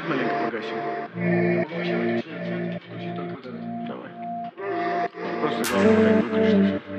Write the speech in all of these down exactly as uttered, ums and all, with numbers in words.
свет маленько погасим. Я могу вообще выключить свет, включить только вот этот. Давай. Просто главное, пока не выключится все.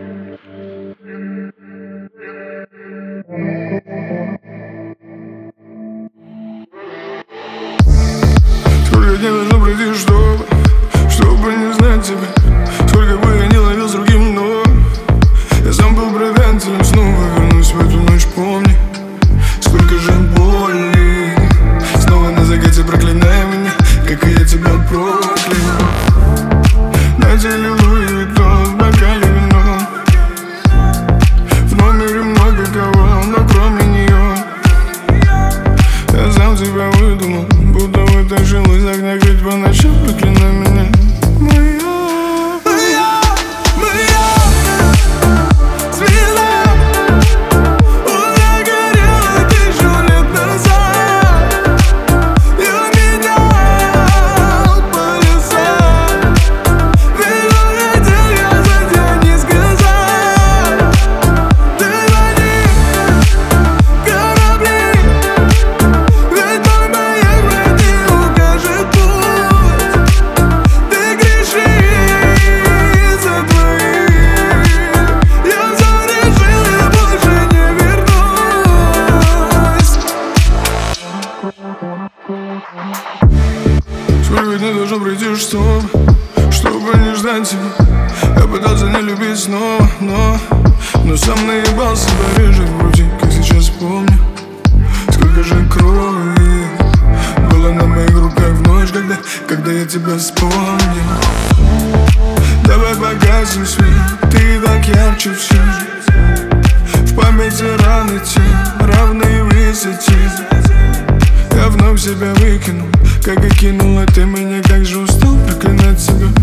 Сколько дней должно пройти, чтобы, чтобы не знать тебя? Сколько бы я не ловил с другим, но я сам был предателем. Снова вернусь в эту ночь, помни, сколько же боли. Снова на закате проклиная меня, как и я тебя проклял. На теле Луи Виттон, в бокале вино. В номере много кого, но кроме нее. Я сам себя выдумал, будто вытащил из огня, ведь по ночам проклинай меня. Моя, моя, моя звезда уже горела тысячу лет назад. Я менял полюса, ведь хотел я за тебя не сказать. Ты гони корабли, ведь мой маяк вряд ли укажет путь. Ты греши из-за твоих. Я сам решил, я больше не вернусь. Сколько дней должно пройти, чтобы, чтобы не ждать тебя? Я пытался не любить снова, но Но сам наебался пореже в груди, как сейчас помню. Сколько же крови было на моих руках в ночь, когда, когда я тебя вспомнил. Давай погасим свет, ты так ярче всех. В памяти раны те, равные высоте. Я вновь себя выкинул, как и кинула ты меня, как же устал проклинать себя.